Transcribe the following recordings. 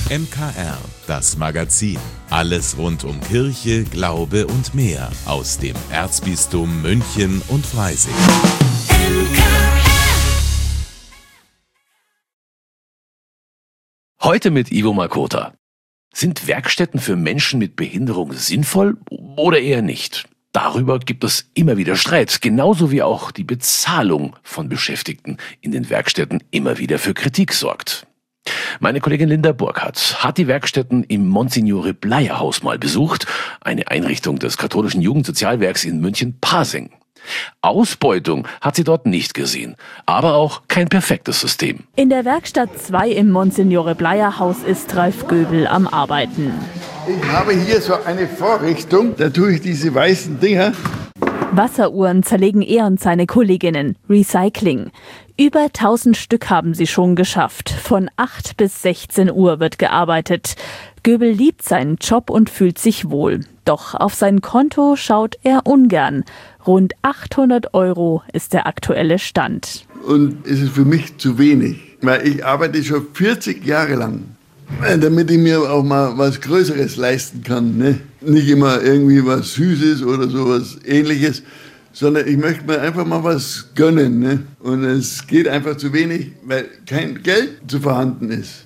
MKR, das Magazin. Alles rund um Kirche, Glaube und mehr aus dem Erzbistum München und Freising. Heute mit Ivo Makota. Sind Werkstätten für Menschen mit Behinderung sinnvoll oder eher nicht? Darüber gibt es immer wieder Streit, genauso wie auch die Bezahlung von Beschäftigten in den Werkstätten immer wieder für Kritik sorgt. Meine Kollegin Linda Burkhardt hat die Werkstätten im Monsignore Bleier Haus mal besucht, eine Einrichtung des katholischen Jugendsozialwerks in München-Pasing. Ausbeutung hat sie dort nicht gesehen, aber auch kein perfektes System. In der Werkstatt 2 im Monsignore Bleier Haus ist Ralf Göbel am Arbeiten. Ich habe hier so eine Vorrichtung, da tue ich diese weißen Dinger. Wasseruhren zerlegen er und seine Kolleginnen. Recycling. Über 1000 Stück haben sie schon geschafft. Von 8 bis 16 Uhr wird gearbeitet. Göbel liebt seinen Job und fühlt sich wohl. Doch auf sein Konto schaut er ungern. Rund 800 € ist der aktuelle Stand. Und es ist für mich zu wenig, weil ich arbeite schon 40 Jahre lang, damit ich mir auch mal was Größeres leisten kann. Ne? Nicht immer irgendwie was Süßes oder sowas Ähnliches, sondern ich möchte mir einfach mal was gönnen. Ne? Und es geht einfach zu wenig, weil kein Geld zu vorhanden ist.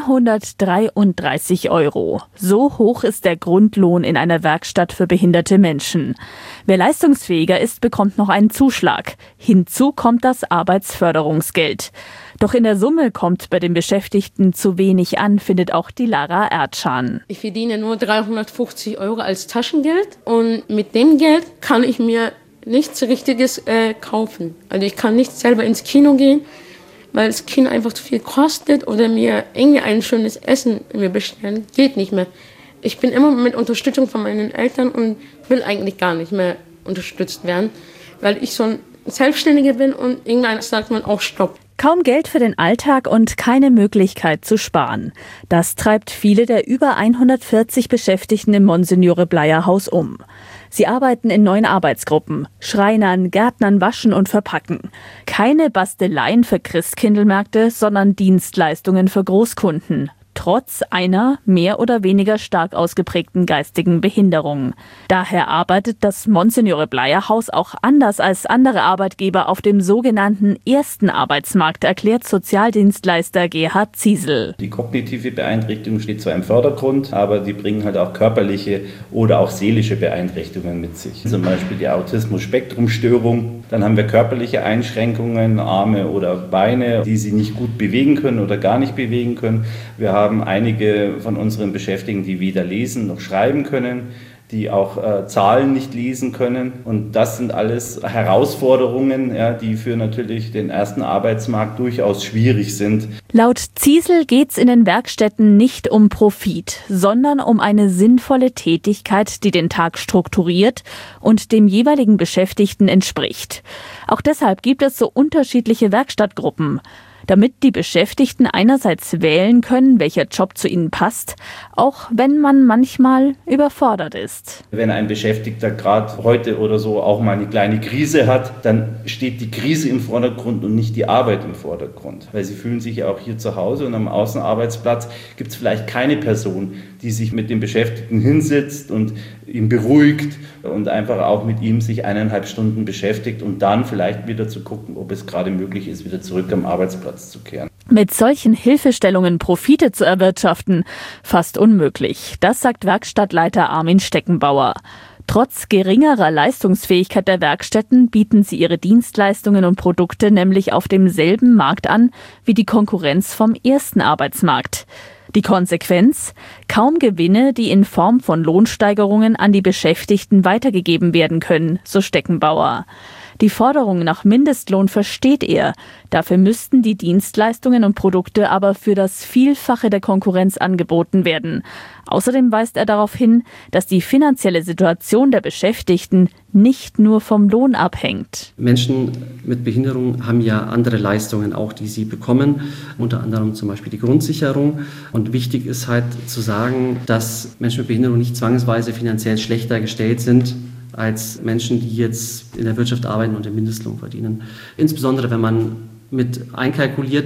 133 €. So hoch ist der Grundlohn in einer Werkstatt für behinderte Menschen. Wer leistungsfähiger ist, bekommt noch einen Zuschlag. Hinzu kommt das Arbeitsförderungsgeld. Doch in der Summe kommt bei den Beschäftigten zu wenig an, findet auch die Lara Erdschan. Ich verdiene nur 350 € als Taschengeld und mit dem Geld kann ich mir nichts Richtiges kaufen. Also ich kann nicht selber ins Kino gehen, weil das Kino einfach zu viel kostet oder mir irgendwie ein schönes Essen mir bestellen. Geht nicht mehr. Ich bin immer mit Unterstützung von meinen Eltern und will eigentlich gar nicht mehr unterstützt werden, weil ich so ein Selbstständiger bin und irgendwann sagt man auch Stopp. Kaum Geld für den Alltag und keine Möglichkeit zu sparen. Das treibt viele der über 140 Beschäftigten im Monsignore Bleier Haus um. Sie arbeiten in 9 Arbeitsgruppen, Schreinern, Gärtnern, Waschen und Verpacken. Keine Basteleien für Christkindlmärkte, sondern Dienstleistungen für Großkunden. Trotz einer mehr oder weniger stark ausgeprägten geistigen Behinderung. Daher arbeitet das Monsignore Bleier Haus auch anders als andere Arbeitgeber auf dem sogenannten ersten Arbeitsmarkt, erklärt Sozialdienstleister Gerhard Ziesel. Die kognitive Beeinträchtigung steht zwar im Vordergrund, aber die bringen halt auch körperliche oder auch seelische Beeinträchtigungen mit sich. Zum Beispiel die Autismus-Spektrum-Störung. Dann haben wir körperliche Einschränkungen, Arme oder Beine, die sie nicht gut bewegen können oder gar nicht bewegen können. Wir haben einige von unseren Beschäftigten, die weder lesen noch schreiben können, die auch Zahlen nicht lesen können. Und das sind alles Herausforderungen, ja, die für natürlich den ersten Arbeitsmarkt durchaus schwierig sind. Laut Ziesel geht's in den Werkstätten nicht um Profit, sondern um eine sinnvolle Tätigkeit, die den Tag strukturiert und dem jeweiligen Beschäftigten entspricht. Auch deshalb gibt es so unterschiedliche Werkstattgruppen, damit die Beschäftigten einerseits wählen können, welcher Job zu ihnen passt, auch wenn man manchmal überfordert ist. Wenn ein Beschäftigter gerade heute oder so auch mal eine kleine Krise hat, dann steht die Krise im Vordergrund und nicht die Arbeit im Vordergrund. Weil sie fühlen sich ja auch hier zu Hause und am Außenarbeitsplatz gibt es vielleicht keine Person, die sich mit dem Beschäftigten hinsetzt und ihn beruhigt und einfach auch mit ihm sich 1,5 Stunden beschäftigt und dann vielleicht wieder zu gucken, ob es gerade möglich ist, wieder zurück am Arbeitsplatz zu kehren. Mit solchen Hilfestellungen Profite zu erwirtschaften, fast unmöglich. Das sagt Werkstattleiter Armin Steckenbauer. Trotz geringerer Leistungsfähigkeit der Werkstätten bieten sie ihre Dienstleistungen und Produkte nämlich auf demselben Markt an wie die Konkurrenz vom ersten Arbeitsmarkt. Die Konsequenz? Kaum Gewinne, die in Form von Lohnsteigerungen an die Beschäftigten weitergegeben werden können, so Steckenbauer. Die Forderung nach Mindestlohn versteht er. Dafür müssten die Dienstleistungen und Produkte aber für das Vielfache der Konkurrenz angeboten werden. Außerdem weist er darauf hin, dass die finanzielle Situation der Beschäftigten nicht nur vom Lohn abhängt. Menschen mit Behinderung haben ja andere Leistungen auch, die sie bekommen, unter anderem zum Beispiel die Grundsicherung. Und wichtig ist halt zu sagen, dass Menschen mit Behinderung nicht zwangsweise finanziell schlechter gestellt sind als Menschen, die jetzt in der Wirtschaft arbeiten und den Mindestlohn verdienen. Insbesondere wenn man mit einkalkuliert,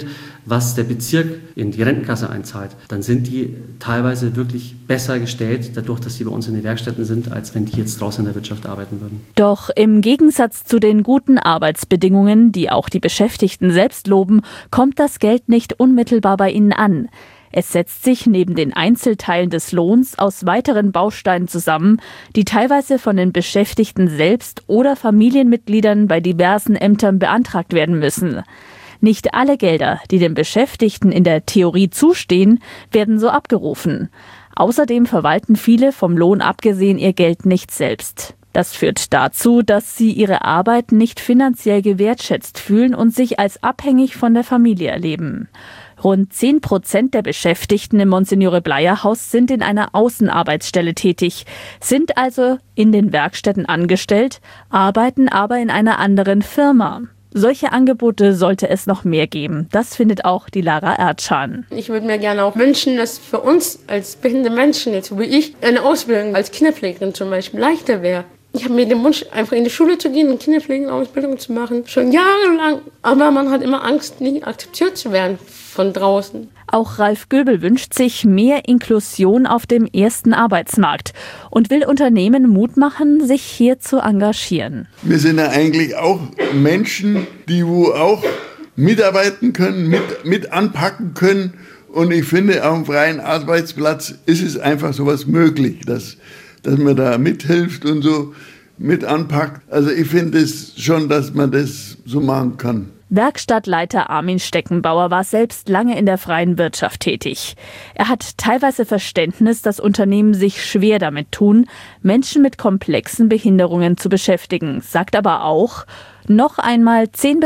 was der Bezirk in die Rentenkasse einzahlt, dann sind die teilweise wirklich besser gestellt, dadurch, dass sie bei uns in den Werkstätten sind, als wenn die jetzt draußen in der Wirtschaft arbeiten würden. Doch im Gegensatz zu den guten Arbeitsbedingungen, die auch die Beschäftigten selbst loben, kommt das Geld nicht unmittelbar bei ihnen an. Es setzt sich neben den Einzelteilen des Lohns aus weiteren Bausteinen zusammen, die teilweise von den Beschäftigten selbst oder Familienmitgliedern bei diversen Ämtern beantragt werden müssen. Nicht alle Gelder, die den Beschäftigten in der Theorie zustehen, werden so abgerufen. Außerdem verwalten viele, vom Lohn abgesehen, ihr Geld nicht selbst. Das führt dazu, dass sie ihre Arbeit nicht finanziell gewertschätzt fühlen und sich als abhängig von der Familie erleben. Rund 10% der Beschäftigten im Monsignore-Bleier-Haus sind in einer Außenarbeitsstelle tätig, sind also in den Werkstätten angestellt, arbeiten aber in einer anderen Firma. Solche Angebote sollte es noch mehr geben. Das findet auch die Lara Erdschan. Ich würde mir gerne auch wünschen, dass für uns als behinderte Menschen, jetzt wie ich, eine Ausbildung als Kinderpflegerin zum Beispiel leichter wäre. Ich habe mir den Wunsch, einfach in die Schule zu gehen und Kinderpflegeausbildung zu machen, schon jahrelang. Aber man hat immer Angst, nicht akzeptiert zu werden von draußen. Auch Ralf Göbel wünscht sich mehr Inklusion auf dem ersten Arbeitsmarkt und will Unternehmen Mut machen, sich hier zu engagieren. Wir sind ja eigentlich auch Menschen, die wo auch mitarbeiten können, mit anpacken können. Und ich finde, auf dem freien Arbeitsplatz ist es einfach sowas möglich, dass man da mithilft und so mit anpackt. Also ich finde es schon, dass man das so machen kann. Werkstattleiter Armin Steckenbauer war selbst lange in der freien Wirtschaft tätig. Er hat teilweise Verständnis, dass Unternehmen sich schwer damit tun, Menschen mit komplexen Behinderungen zu beschäftigen, sagt aber auch, noch einmal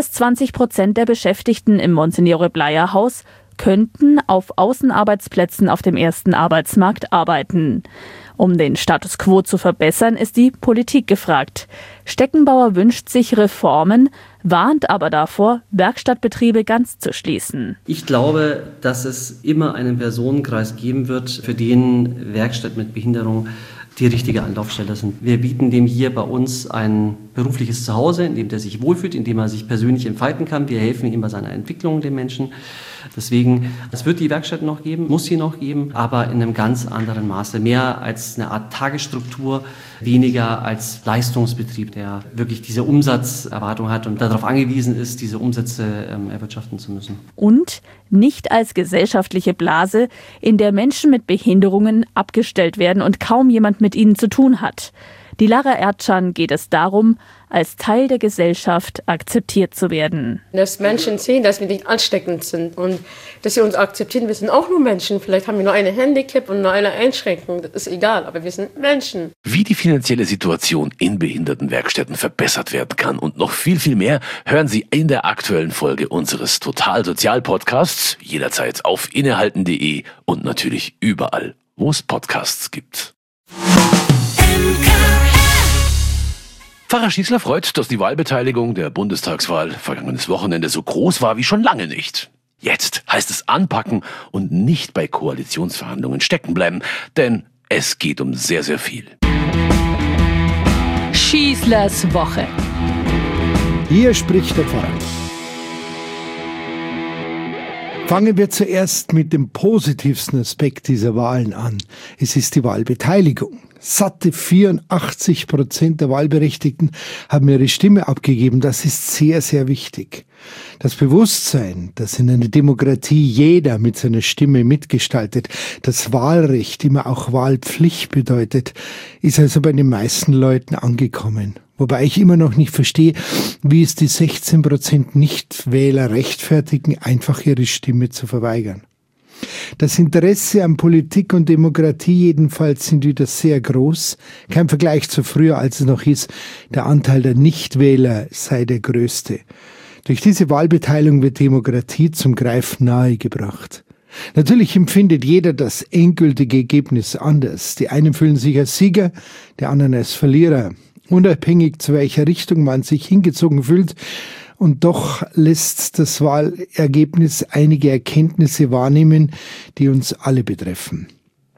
10-20% der Beschäftigten im Monsignore-Bleier-Haus könnten auf Außenarbeitsplätzen auf dem ersten Arbeitsmarkt arbeiten. Um den Status quo zu verbessern, ist die Politik gefragt. Steckenbauer wünscht sich Reformen, warnt aber davor, Werkstattbetriebe ganz zu schließen. Ich glaube, dass es immer einen Personenkreis geben wird, für den Werkstatt mit Behinderung die richtige Anlaufstelle sind. Wir bieten dem hier bei uns ein berufliches Zuhause, in dem der sich wohlfühlt, in dem er sich persönlich entfalten kann. Wir helfen ihm bei seiner Entwicklung, dem Menschen. Deswegen, es wird die Werkstatt noch geben, muss sie noch geben, aber in einem ganz anderen Maße. Mehr als eine Art Tagesstruktur, weniger als Leistungsbetrieb, der wirklich diese Umsatzerwartung hat und darauf angewiesen ist, diese Umsätze erwirtschaften zu müssen. Und nicht als gesellschaftliche Blase, in der Menschen mit Behinderungen abgestellt werden und kaum jemand mit ihnen zu tun hat. Die Lara Erdschan geht es darum, als Teil der Gesellschaft akzeptiert zu werden. Dass Menschen sehen, dass wir nicht ansteckend sind und dass sie uns akzeptieren. Wir sind auch nur Menschen. Vielleicht haben wir nur eine Handicap und nur eine Einschränkung. Das ist egal, aber wir sind Menschen. Wie die finanzielle Situation in Behindertenwerkstätten verbessert werden kann und noch viel, viel mehr, hören Sie in der aktuellen Folge unseres Total-Sozial-Podcasts, jederzeit auf innehalten.de und natürlich überall, wo es Podcasts gibt. Pfarrer Schießler freut, dass die Wahlbeteiligung der Bundestagswahl vergangenes Wochenende so groß war wie schon lange nicht. Jetzt heißt es anpacken und nicht bei Koalitionsverhandlungen stecken bleiben, denn es geht um sehr, sehr viel. Schießlers Woche. Hier spricht der Pfarrer. Fangen wir zuerst mit dem positivsten Aspekt dieser Wahlen an. Es ist die Wahlbeteiligung. Satte 84% der Wahlberechtigten haben ihre Stimme abgegeben. Das ist sehr, sehr wichtig. Das Bewusstsein, dass in einer Demokratie jeder mit seiner Stimme mitgestaltet, das Wahlrecht immer auch Wahlpflicht bedeutet, ist also bei den meisten Leuten angekommen. Wobei ich immer noch nicht verstehe, wie es die 16% Nichtwähler rechtfertigen, einfach ihre Stimme zu verweigern. Das Interesse an Politik und Demokratie jedenfalls sind wieder sehr groß. Kein Vergleich zu früher, als es noch hieß, der Anteil der Nichtwähler sei der größte. Durch diese Wahlbeteiligung wird Demokratie zum Greifen nahegebracht. Natürlich empfindet jeder das endgültige Ergebnis anders. Die einen fühlen sich als Sieger, die anderen als Verlierer. Unabhängig zu welcher Richtung man sich hingezogen fühlt, und doch lässt das Wahlergebnis einige Erkenntnisse wahrnehmen, die uns alle betreffen.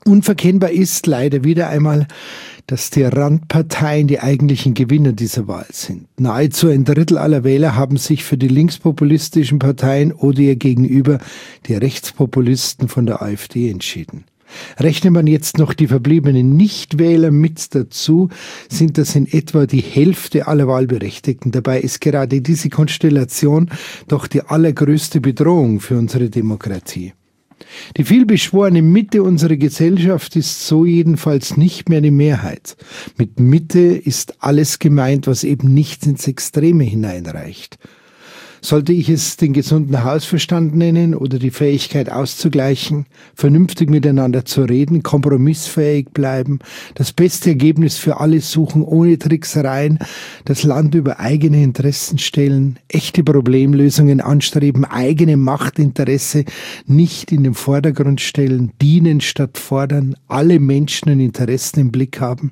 Unverkennbar ist leider wieder einmal, dass die Randparteien die eigentlichen Gewinner dieser Wahl sind. Nahezu ein Drittel aller Wähler haben sich für die linkspopulistischen Parteien oder ihr Gegenüber, die Rechtspopulisten von der AfD, entschieden. Rechnet man jetzt noch die verbliebenen Nichtwähler mit dazu, sind das in etwa die Hälfte aller Wahlberechtigten. Dabei ist gerade diese Konstellation doch die allergrößte Bedrohung für unsere Demokratie. Die vielbeschworene Mitte unserer Gesellschaft ist so jedenfalls nicht mehr die Mehrheit. Mit Mitte ist alles gemeint, was eben nicht ins Extreme hineinreicht. Sollte ich es den gesunden Hausverstand nennen oder die Fähigkeit auszugleichen, vernünftig miteinander zu reden, kompromissfähig bleiben, das beste Ergebnis für alle suchen, ohne Tricksereien, das Land über eigene Interessen stellen, echte Problemlösungen anstreben, eigene Machtinteresse nicht in den Vordergrund stellen, dienen statt fordern, alle Menschen und Interessen im Blick haben?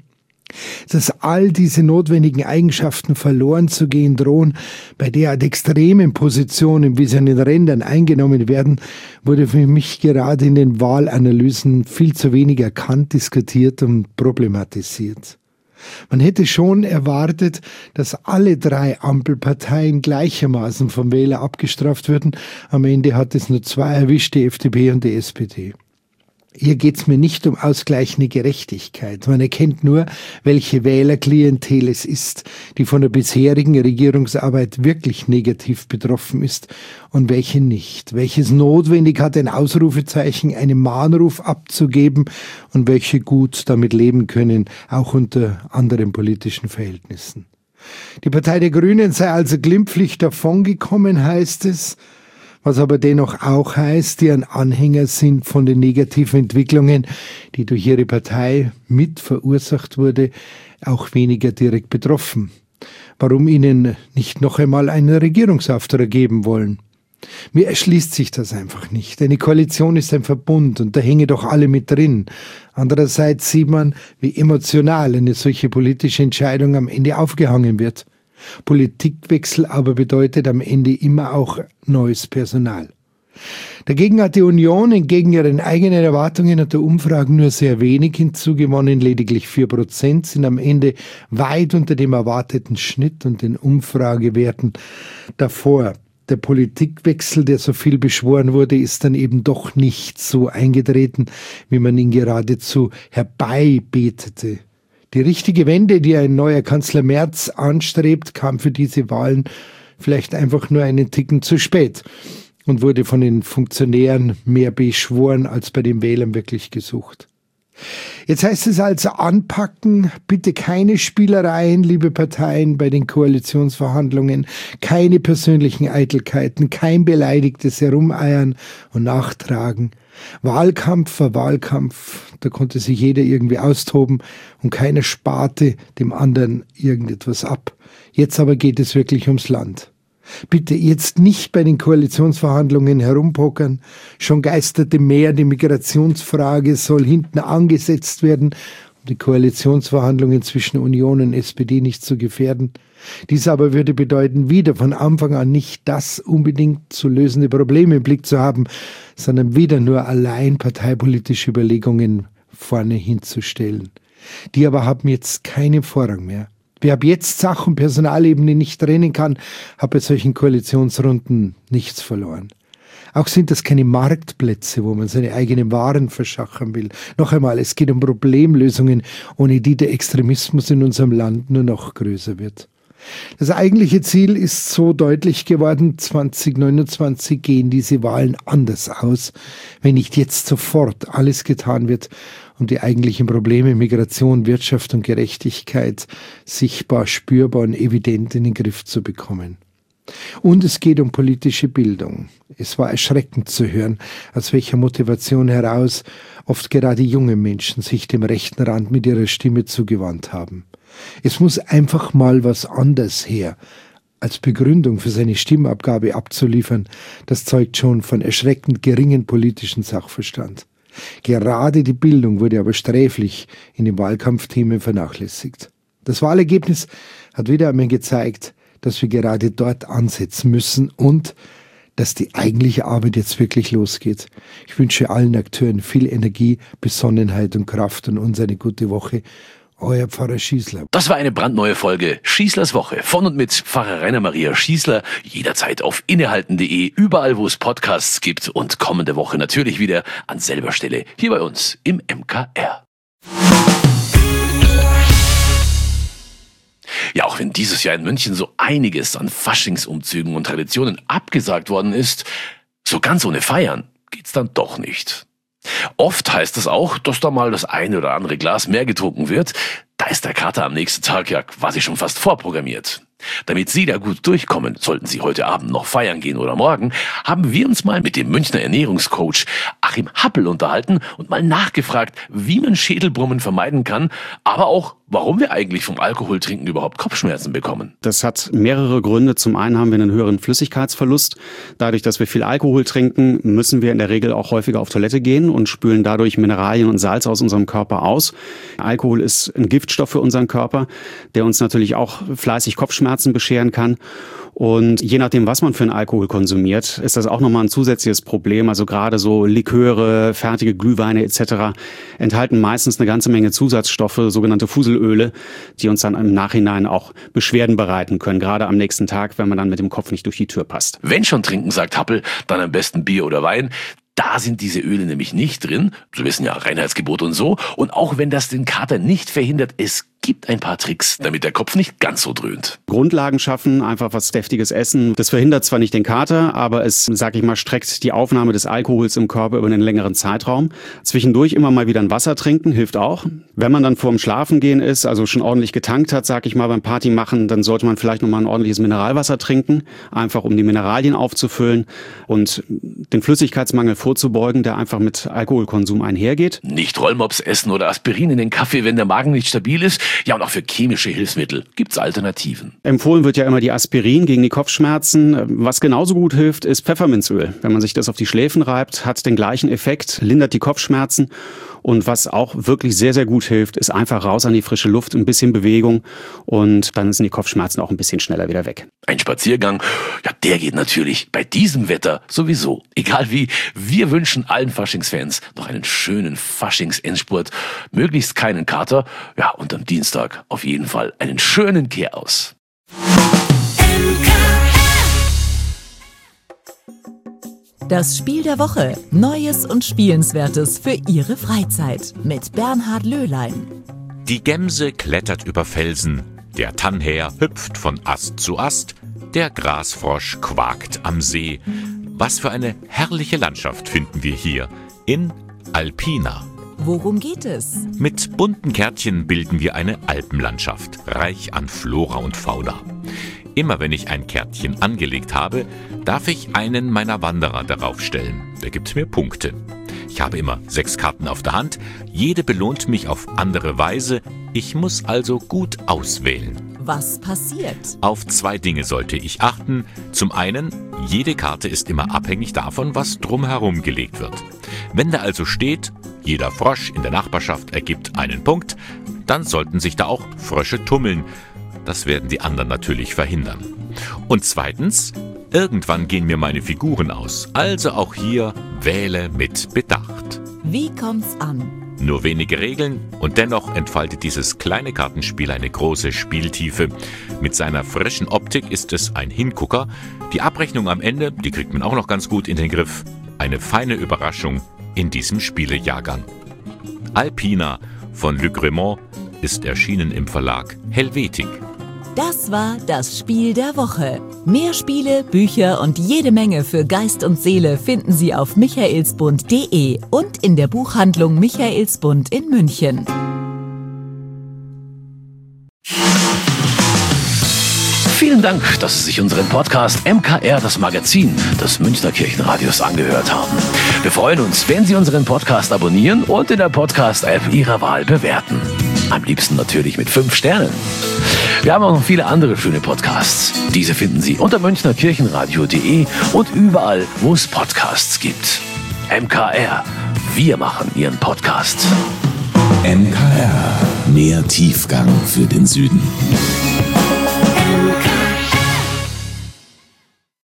Dass all diese notwendigen Eigenschaften verloren zu gehen drohen, bei derart extremen Positionen, wie sie an den Rändern eingenommen werden, wurde für mich gerade in den Wahlanalysen viel zu wenig erkannt, diskutiert und problematisiert. Man hätte schon erwartet, dass alle 3 Ampelparteien gleichermaßen vom Wähler abgestraft würden. Am Ende hat es nur 2 erwischt, die FDP und die SPD. Hier geht's mir nicht um ausgleichende Gerechtigkeit. Man erkennt nur, welche Wählerklientel es ist, die von der bisherigen Regierungsarbeit wirklich negativ betroffen ist und welche nicht. Welches notwendig hat, ein Ausrufezeichen, einen Mahnruf abzugeben und welche gut damit leben können, auch unter anderen politischen Verhältnissen. Die Partei der Grünen sei also glimpflich davongekommen, heißt es, was aber dennoch auch heißt, deren Anhänger sind von den negativen Entwicklungen, die durch ihre Partei mit verursacht wurde, auch weniger direkt betroffen. Warum ihnen nicht noch einmal einen Regierungsauftrag geben wollen? Mir erschließt sich das einfach nicht. Eine Koalition ist ein Verbund und da hängen doch alle mit drin. Andererseits sieht man, wie emotional eine solche politische Entscheidung am Ende aufgehangen wird. Politikwechsel aber bedeutet am Ende immer auch neues Personal. Dagegen hat die Union entgegen ihren eigenen Erwartungen und der Umfragen nur sehr wenig hinzugewonnen. Lediglich 4% sind am Ende weit unter dem erwarteten Schnitt und den Umfragewerten davor. Der Politikwechsel, der so viel beschworen wurde, ist dann eben doch nicht so eingetreten, wie man ihn geradezu herbeibetete. Die richtige Wende, die ein neuer Kanzler Merz anstrebt, kam für diese Wahlen vielleicht einfach nur einen Ticken zu spät und wurde von den Funktionären mehr beschworen als bei den Wählern wirklich gesucht. Jetzt heißt es also anpacken, bitte keine Spielereien, liebe Parteien, bei den Koalitionsverhandlungen, keine persönlichen Eitelkeiten, kein beleidigtes Herumeiern und Nachtragen. Wahlkampf war Wahlkampf, da konnte sich jeder irgendwie austoben und keiner sparte dem anderen irgendetwas ab. Jetzt aber geht es wirklich ums Land. Bitte jetzt nicht bei den Koalitionsverhandlungen herumpokern. Schon geisterte mehr, die Migrationsfrage soll hinten angesetzt werden, um die Koalitionsverhandlungen zwischen Union und SPD nicht zu gefährden. Dies aber würde bedeuten, wieder von Anfang an nicht das unbedingt zu lösende Problem im Blick zu haben, sondern wieder nur allein parteipolitische Überlegungen vorne hinzustellen. Die aber haben jetzt keinen Vorrang mehr. Wer ab jetzt Sach- und Personalebene nicht trennen kann, hat bei solchen Koalitionsrunden nichts verloren. Auch sind das keine Marktplätze, wo man seine eigenen Waren verschachern will. Noch einmal, es geht um Problemlösungen, ohne die der Extremismus in unserem Land nur noch größer wird. Das eigentliche Ziel ist so deutlich geworden, 2029 gehen diese Wahlen anders aus, wenn nicht jetzt sofort alles getan wird, um die eigentlichen Probleme Migration, Wirtschaft und Gerechtigkeit sichtbar, spürbar und evident in den Griff zu bekommen. Und es geht um politische Bildung. Es war erschreckend zu hören, aus welcher Motivation heraus oft gerade junge Menschen sich dem rechten Rand mit ihrer Stimme zugewandt haben. Es muss einfach mal was anderes her, als Begründung für seine Stimmabgabe abzuliefern. Das zeugt schon von erschreckend geringen politischen Sachverstand. Gerade die Bildung wurde aber sträflich in den Wahlkampfthemen vernachlässigt. Das Wahlergebnis hat wieder einmal gezeigt, dass wir gerade dort ansetzen müssen und dass die eigentliche Arbeit jetzt wirklich losgeht. Ich wünsche allen Akteuren viel Energie, Besonnenheit und Kraft und uns eine gute Woche. Euer Pfarrer Schießler. Das war eine brandneue Folge Schießlers Woche von und mit Pfarrer Rainer Maria Schießler. Jederzeit auf innehalten.de, überall wo es Podcasts gibt und kommende Woche natürlich wieder an selber Stelle hier bei uns im MKR. Ja, auch wenn dieses Jahr in München so einiges an Faschingsumzügen und Traditionen abgesagt worden ist, so ganz ohne Feiern geht's dann doch nicht. Oft heißt es auch, dass da mal das eine oder andere Glas mehr getrunken wird. Da ist der Kater am nächsten Tag ja quasi schon fast vorprogrammiert. Damit Sie da gut durchkommen, sollten Sie heute Abend noch feiern gehen oder morgen, haben wir uns mal mit dem Münchner Ernährungscoach Achim Happel unterhalten und mal nachgefragt, wie man Schädelbrummen vermeiden kann, aber auch, warum wir eigentlich vom Alkoholtrinken überhaupt Kopfschmerzen bekommen. Das hat mehrere Gründe. Zum einen haben wir einen höheren Flüssigkeitsverlust. Dadurch, dass wir viel Alkohol trinken, müssen wir in der Regel auch häufiger auf Toilette gehen und spülen dadurch Mineralien und Salz aus unserem Körper aus. Alkohol ist ein Giftstoff für unseren Körper, der uns natürlich auch fleißig Kopfschmerzen bescheren kann. Und je nachdem, was man für einen Alkohol konsumiert, ist das auch nochmal ein zusätzliches Problem. Also gerade so Liköre, fertige Glühweine etc. enthalten meistens eine ganze Menge Zusatzstoffe, sogenannte Fuselöle, die uns dann im Nachhinein auch Beschwerden bereiten können, gerade am nächsten Tag, wenn man dann mit dem Kopf nicht durch die Tür passt. Wenn schon trinken, sagt Happel, dann am besten Bier oder Wein. Da sind diese Öle nämlich nicht drin. Sie wissen ja, Reinheitsgebot und so. Und auch wenn das den Kater nicht verhindert, es gibt ein paar Tricks, damit der Kopf nicht ganz so dröhnt. Grundlagen schaffen, einfach was deftiges Essen. Das verhindert zwar nicht den Kater, aber es, sag ich mal, streckt die Aufnahme des Alkohols im Körper über einen längeren Zeitraum. Zwischendurch immer mal wieder ein Wasser trinken, hilft auch. Wenn man dann vorm Schlafengehen ist, also schon ordentlich getankt hat, sag ich mal, beim Party machen, dann sollte man vielleicht nochmal ein ordentliches Mineralwasser trinken, einfach um die Mineralien aufzufüllen und den Flüssigkeitsmangel vorzubeugen, der einfach mit Alkoholkonsum einhergeht. Nicht Rollmops essen oder Aspirin in den Kaffee, wenn der Magen nicht stabil ist. Ja, und auch für chemische Hilfsmittel gibt's Alternativen. Empfohlen wird ja immer die Aspirin gegen die Kopfschmerzen. Was genauso gut hilft, ist Pfefferminzöl. Wenn man sich das auf die Schläfen reibt, hat den gleichen Effekt, lindert die Kopfschmerzen. Und was auch wirklich sehr, sehr gut hilft, ist einfach raus an die frische Luft, ein bisschen Bewegung und dann sind die Kopfschmerzen auch ein bisschen schneller wieder weg. Ein Spaziergang, ja, der geht natürlich bei diesem Wetter sowieso. Egal wie, wir wünschen allen Faschingsfans noch einen schönen Faschings-Endspurt, möglichst keinen Kater, ja, und am Dienstag auf jeden Fall einen schönen Kehraus. Das Spiel der Woche. Neues und Spielenswertes für Ihre Freizeit. Mit Bernhard Löhlein. Die Gemse klettert über Felsen, der Tannhäher hüpft von Ast zu Ast, der Grasfrosch quakt am See. Was für eine herrliche Landschaft finden wir hier in Alpina. Worum geht es? Mit bunten Kärtchen bilden wir eine Alpenlandschaft, reich an Flora und Fauna. Immer wenn ich ein Kärtchen angelegt habe, darf ich einen meiner Wanderer darauf stellen. Der gibt mir Punkte. Ich habe immer 6 Karten auf der Hand, jede belohnt mich auf andere Weise. Ich muss also gut auswählen. Was passiert? Auf 2 Dinge sollte ich achten. Zum einen, jede Karte ist immer abhängig davon, was drumherum gelegt wird. Wenn da also steht, jeder Frosch in der Nachbarschaft ergibt einen Punkt, dann sollten sich da auch Frösche tummeln. Das werden die anderen natürlich verhindern. Und zweitens, irgendwann gehen mir meine Figuren aus. Also auch hier wähle mit Bedacht. Wie kommt's an? Nur wenige Regeln und dennoch entfaltet dieses kleine Kartenspiel eine große Spieltiefe. Mit seiner frischen Optik ist es ein Hingucker. Die Abrechnung am Ende, die kriegt man auch noch ganz gut in den Griff. Eine feine Überraschung in diesem Spielejahrgang. Alpina von Luc Rémond ist erschienen im Verlag Helvetik. Das war das Spiel der Woche. Mehr Spiele, Bücher und jede Menge für Geist und Seele finden Sie auf michaelsbund.de und in der Buchhandlung Michaelsbund in München. Vielen Dank, dass Sie sich unseren Podcast MKR, das Magazin des Münchner Kirchenradios, angehört haben. Wir freuen uns, wenn Sie unseren Podcast abonnieren und in der Podcast-App Ihrer Wahl bewerten. Am liebsten natürlich mit 5 Sternen. Wir haben auch noch viele andere schöne Podcasts. Diese finden Sie unter münchnerkirchenradio.de und überall, wo es Podcasts gibt. MKR, wir machen Ihren Podcast. MKR, mehr Tiefgang für den Süden.